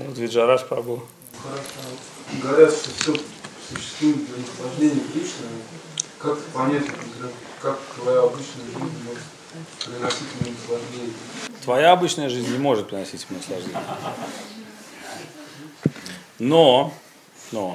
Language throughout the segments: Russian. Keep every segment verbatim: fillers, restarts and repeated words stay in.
Вот Виджараш Прабху. Говорят, что все существует для наслаждения Кришны. Как понять, как твоя обычная жизнь может приносить мне наслаждение? Твоя обычная жизнь не может приносить мне наслаждение. Но, но,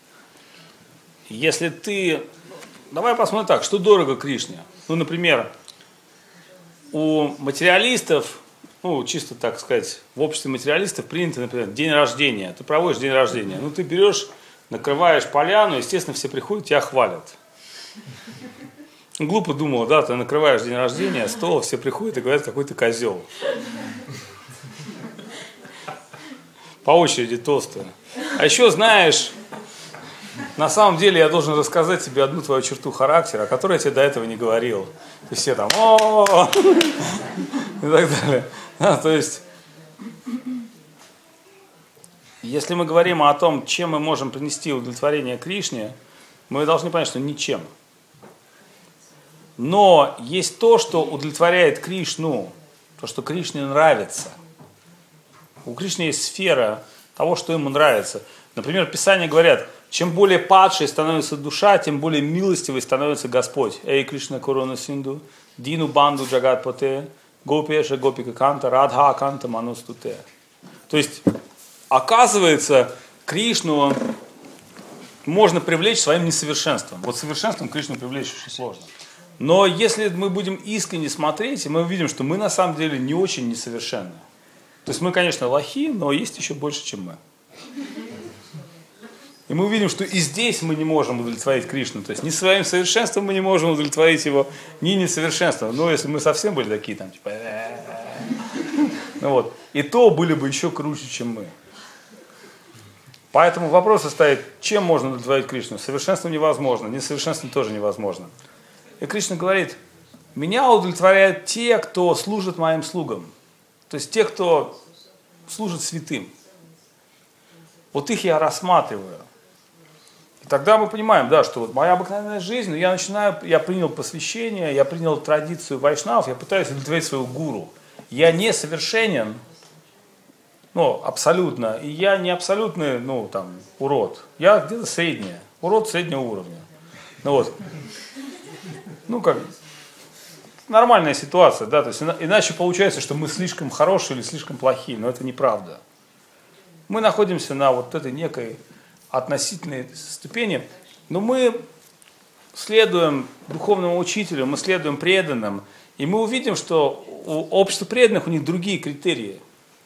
если ты... Давай посмотрим так, что дорого Кришне. Ну, например, у материалистов, ну, чисто так сказать, в обществе материалистов принято, например, день рождения. Ты проводишь день рождения. Ну, ты берешь, накрываешь поляну, естественно, все приходят, тебя хвалят. Глупо думал, да, ты накрываешь день рождения, стол, все приходят и говорят, какой ты козел. По очереди толстая. А еще знаешь, на самом деле я должен рассказать тебе одну твою черту характера, о которой я тебе до этого не говорил. И все там о и так далее. А, то есть, если мы говорим о том, чем мы можем принести удовлетворение Кришне, мы должны понять, что ничем. Но есть то, что удовлетворяет Кришну, то, что Кришне нравится. У Кришны есть сфера того, что ему нравится. Например, в Писании говорят, чем более падшей становится душа, тем более милостивой становится Господь. Эй, Кришна Куруна Синду, Дину Банду Джагатпате, Гопеша Гопика Канта, Радха Канта Манустуте. То есть, оказывается, Кришну можно привлечь своим несовершенством. Вот совершенством Кришну привлечь очень сложно. Но если мы будем искренне смотреть, мы увидим, что мы на самом деле не очень несовершенны. То есть мы, конечно, лохи, но есть еще больше, чем мы. И мы увидим, что и здесь мы не можем удовлетворить Кришну. То есть ни своим совершенством мы не можем удовлетворить его, ни несовершенством. Но если мы совсем были такие, там, типа... Ну вот. И то были бы еще круче, чем мы. Поэтому вопрос стоит, чем можно удовлетворить Кришну? Совершенством невозможно, несовершенством тоже невозможно. И Кришна говорит, меня удовлетворяют те, кто служит моим слугам. То есть те, кто служит святым. Вот их я рассматриваю. И тогда мы понимаем, да, что вот моя обыкновенная жизнь, ну, я начинаю, я принял посвящение, я принял традицию вайшнавов, я пытаюсь удовлетворить своего гуру. Я не совершенен, ну, абсолютно, и я не абсолютный, ну, там, урод. Я где-то средний, урод среднего уровня. Ну вот. Ну, как, нормальная ситуация, да, то есть иначе получается, что мы слишком хорошие или слишком плохие, но это неправда. Мы находимся на вот этой некой относительной ступени, но мы следуем духовному учителю, мы следуем преданным, и мы увидим, что у общества преданных у них другие критерии.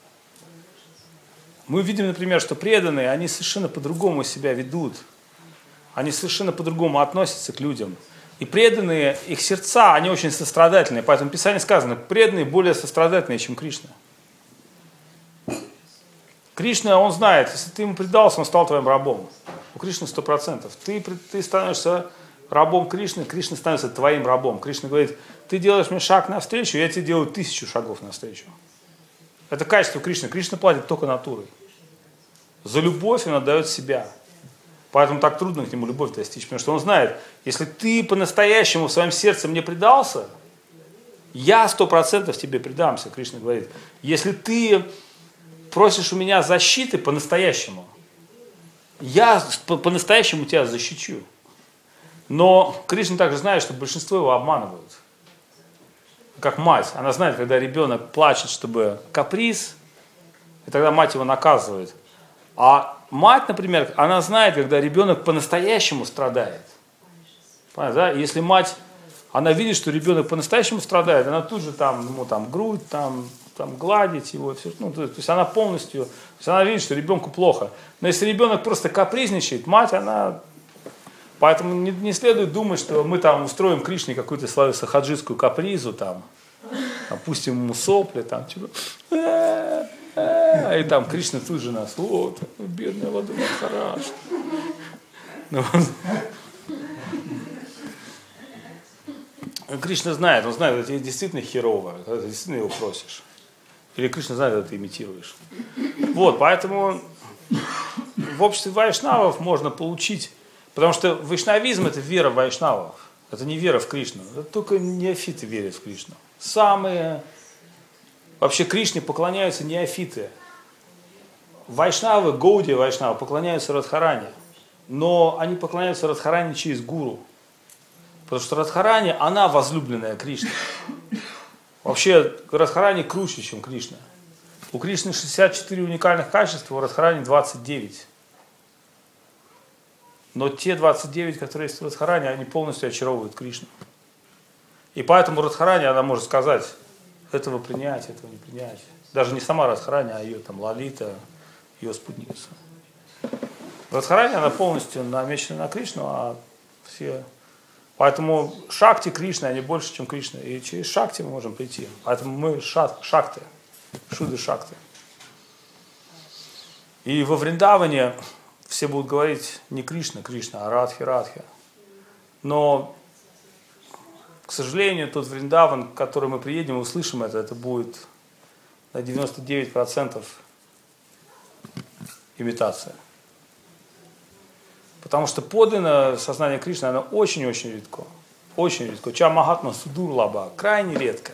Мы увидим, например, что преданные, они совершенно по-другому себя ведут, они совершенно по-другому относятся к людям. И преданные, их сердца, они очень сострадательные. Поэтому в Писании сказано, преданные более сострадательные, чем Кришна. Кришна, он знает, если ты ему предался, он стал твоим рабом. У Кришны сто процентов. Ты, ты становишься рабом Кришны, Кришна становится твоим рабом. Кришна говорит, ты делаешь мне шаг навстречу, я тебе делаю тысячу шагов навстречу. Это качество Кришны. Кришна платит только натурой. За любовь он отдает себя. Поэтому так трудно к нему любовь достичь, потому что он знает, если ты по-настоящему в своем сердце мне предался, я сто процентов тебе предамся, Кришна говорит. Если ты просишь у меня защиты по-настоящему, я по-настоящему тебя защищу. Но Кришна также знает, что большинство его обманывают. Как мать, она знает, когда ребенок плачет, чтобы каприз, и тогда мать его наказывает. А мать, например, она знает, когда ребенок по-настоящему страдает. Понятно, да? Если мать, она видит, что ребенок по-настоящему страдает, она тут же там, ему там грудь, там, там гладить его, все, ну, то есть она полностью, то есть она видит, что ребенку плохо. Но если ребенок просто капризничает, мать, она... Поэтому не, не следует думать, что мы там устроим Кришне какую-то свою сахаджитскую капризу, там, опустим ему сопли, там, типа... И там Кришна тут же нас, вот, бедная вода, хорошо. Ну, Кришна знает, он знает, что тебе действительно херово, когда ты действительно его просишь. Или Кришна знает, когда ты имитируешь. Вот, поэтому в обществе вайшнавов можно получить, потому что вайшнавизм – это вера в вайшнавов, это не вера в Кришну, это только неофиты верят в Кришну. Самые... Вообще Кришне поклоняются неофиты. Вайшнавы, Гауди Вайшнавы поклоняются Радхарани, но они поклоняются Радхарани через гуру. Потому что Радхарани, она возлюбленная Кришны. Вообще Радхарани круче, чем Кришна. У Кришны шестьдесят четыре уникальных качества, у Радхарани двадцать девять. Но те двадцать девять, которые есть в Радхарани, они полностью очаровывают Кришну. И поэтому Радхарани, она может сказать, этого принять, этого не принять. Даже не сама Радхарани, а ее там Лалита, ее спутница. Радхарани, она полностью намечена на Кришну, а все... Поэтому Шакти Кришны, они больше, чем Кришна. И через Шакти мы можем прийти. Поэтому мы шат, Шакты, Шуды Шакты. И во Вриндаване все будут говорить не Кришна, Кришна, а Радхи, Радхи. Но, к сожалению, тот Вриндаван, к которому мы приедем и услышим это, это будет на девяносто девять процентов имитация. Потому что подлинное сознание Кришны, оно очень-очень редко. Очень редко. Ча Махатма Судур Лаба, крайне редко.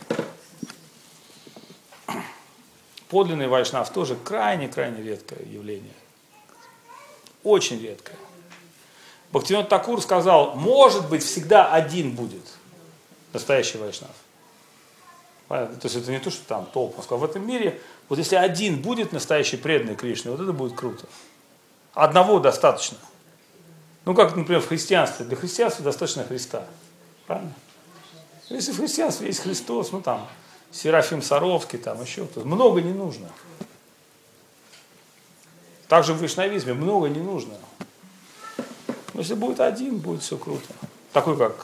Подлинный вайшнав тоже крайне-крайне редкое явление. Очень редкое. Бхактивинода Такур сказал, может быть, всегда один будет настоящий вайшнав. Понятно? То есть это не то, что там толпа. Он сказал, в этом мире, вот если один будет настоящий преданный Кришне, вот это будет круто. Одного достаточно. Ну, как, например, в христианстве. Для христианства достаточно Христа. Правильно? Если в христианстве есть Христос, ну там, Серафим Саровский, там еще кто-то. Много не нужно. Также в вайшнавизме много не нужно. Но если будет один, будет все круто. Такой как...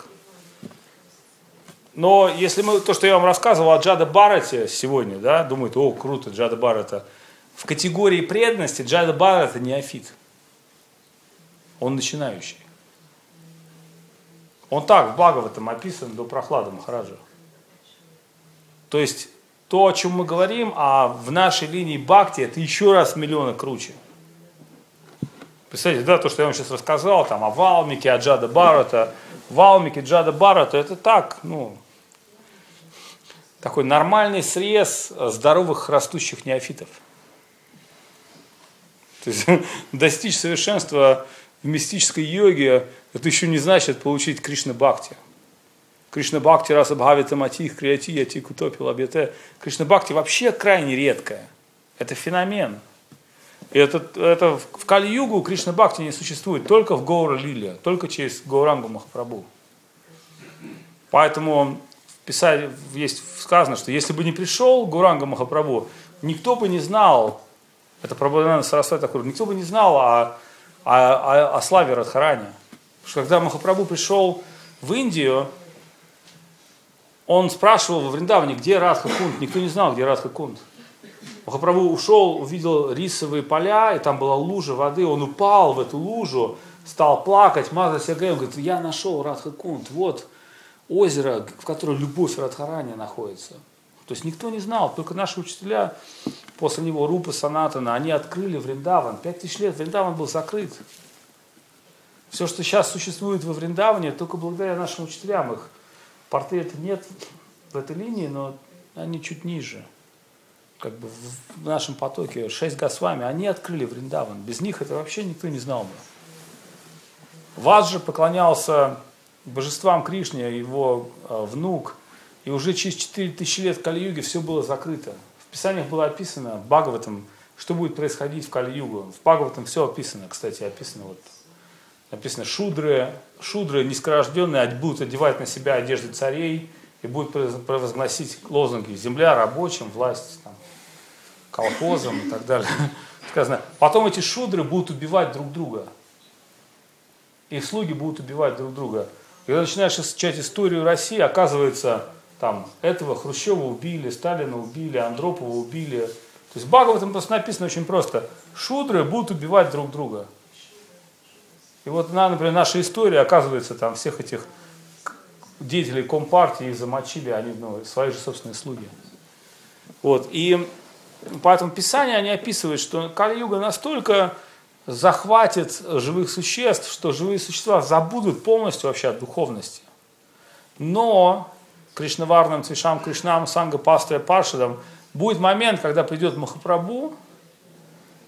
Но если мы, то, что я вам рассказывал о Джада Бхарате сегодня, да, думают, о, круто, Джада Бхарата. В категории преданности Джада Бхарата неофит. Он начинающий. Он так в Бхагаватам описан до Прохлады Махараджа. То есть то, о чем мы говорим, а в нашей линии бхакти, это еще раз миллиона круче. Представляете, да, то, что я вам сейчас рассказал, там, о Валмике, о Джада Бхарата. Валмике, Джада Бхарата, это так, ну, такой нормальный срез здоровых растущих неофитов. То есть достичь совершенства в мистической йоге, это еще не значит получить Кришна Бхакти. Кришна Бхакти раса бхавита матих, криати, яти, кутопи, лабьяте. Кришна Бхакти вообще крайне редкая. Это феномен. И это, это в Кали-югу Кришна Бхакти не существует, только в Гаура Лиле, только через Гаурангу Махапрабху. Поэтому в Писании есть сказано, что если бы не пришел Гауранга Махапрабху, никто бы не знал, это Прабхупада Сарасвати Такур, никто бы не знал о, о, о, о славе Радхарани. Потому что когда Махапрабху пришел в Индию, он спрашивал во Вриндаване, где Радха Кунд. Никто не знал, где Радха Кунд. Махапрабху ушел, увидел рисовые поля, и там была лужа воды, он упал в эту лужу, стал плакать, мазать себя, он говорит, я нашел Радха Кунд, вот озеро, в котором любовь Радхарани находится. То есть никто не знал, только наши учителя, после него Рупа Санатана, они открыли Вриндаван. Пять тысяч лет Вриндаван был закрыт. Все, что сейчас существует во Вриндаване, только благодаря нашим учителям. Их портрета нет в этой линии, но они чуть ниже. Как бы в нашем потоке шесть Госвами, они открыли Вриндаван. Без них это вообще никто не знал бы. Ваджа поклонялся божествам Кришне, его э, внук, и уже через четыре тысячи лет в Кали-юге все было закрыто. В Писаниях было описано, в Бхагаватам, что будет происходить в Кали-югу. В Бхагаватам все описано, кстати, описано вот. Написано, шудры, шудры низкорожденные будут одевать на себя одежды царей и будут провозгласить лозунги «Земля рабочим, власть там, колхозам» и так далее. Сказано, потом эти шудры будут убивать друг друга. Их слуги будут убивать друг друга. И когда начинаешь изучать историю России, оказывается, там, этого Хрущева убили, Сталина убили, Андропова убили. То есть в Бхагаватам просто написано очень просто. Шудры будут убивать друг друга. И вот, например, наша история, оказывается, там всех этих деятелей Компартии их замочили, они, ну, свои же собственные слуги. Вот. И поэтому Писание, они описывают, что Кали-юга настолько захватит живых существ, что живые существа забудут полностью вообще от духовности. Но Кришнаварнам, Твишам, Кришнам, Санга, Пастыря, Паршадам будет момент, когда придет Махапрабху,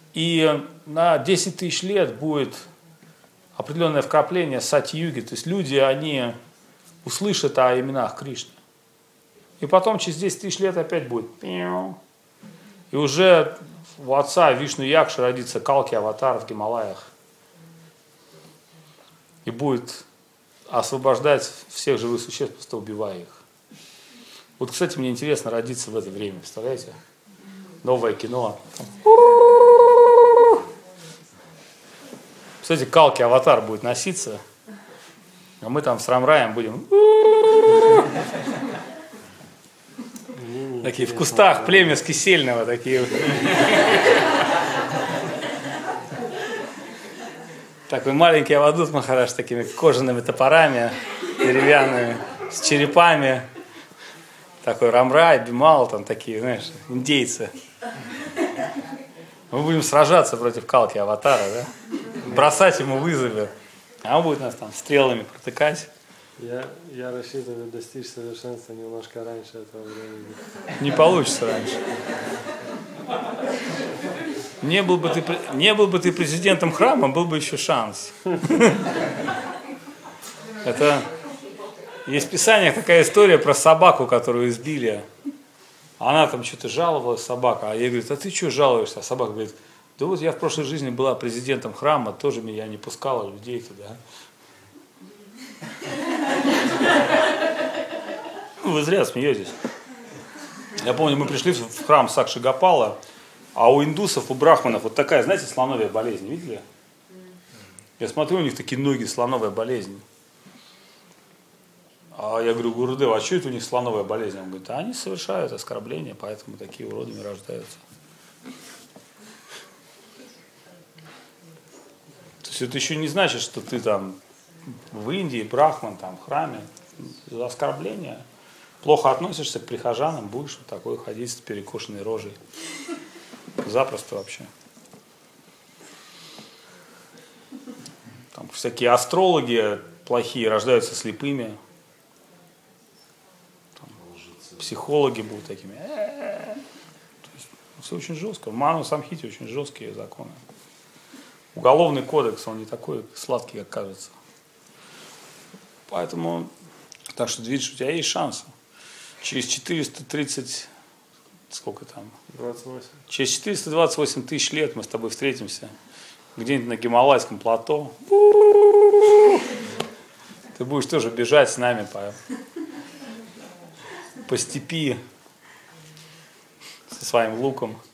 И на десять тысяч лет будет определенное вкрапление сати-юги. То есть люди, они услышат о именах Кришны. И потом через десять тысяч лет опять будет. И уже у отца Вишну Якши родится Калки Аватар в Гималаях. И будет освобождать всех живых существ, просто убивая их. Вот, кстати, мне интересно родиться в это время, представляете? Новое кино. Кстати, Калки Аватар будет носиться, а мы там с Рамраем будем такие в кустах племя с Кисельного, такие. Такой маленький Авадут Махарадж с такими кожаными топорами, деревянными, с черепами. Такой Рамрай, Бимал, там такие, знаешь, индейцы. Мы будем сражаться против Калки Аватара, да? Бросать ему вызовы. А он будет нас там стрелами протыкать. Я, я рассчитываю достичь совершенства немножко раньше этого времени. Не получится раньше. Не был бы ты, не был бы ты президентом храма, был бы еще шанс. Это есть в Писаниях такая история про собаку, которую избили. Она там что-то жаловалась, собака. А ей говорит, а ты что жалуешься? А собака говорит, да вот я в прошлой жизни была президентом храма, тоже меня не пускала людей туда. Вы зря смеетесь. Я помню, мы пришли в храм Сакши Гопала, а у индусов, у брахманов вот такая, знаете, слоновая болезнь, видели? Я смотрю, у них такие ноги, слоновая болезнь. А я говорю, Гурудев, а что это у них слоновая болезнь? Он говорит, а они совершают оскорбления, поэтому такие уродами рождаются. То есть это еще не значит, что ты там в Индии, брахман, там, в храме, за оскорбление. Плохо относишься к прихожанам, будешь вот такой ходить с перекошенной рожей. Запросто вообще. Там всякие астрологи плохие рождаются слепыми. Там, психологи будут такими. То есть, все очень жестко. В Ману Самхите очень жесткие законы. Уголовный кодекс, он не такой сладкий, как кажется. Поэтому, так что, видишь, у тебя есть шансы. Через четыреста тридцать, сколько там? двадцать восемь. Через четыреста двадцать восемь тысяч лет мы с тобой встретимся где-нибудь на Гималайском плато. Ты будешь тоже бежать с нами по, по степи со своим луком.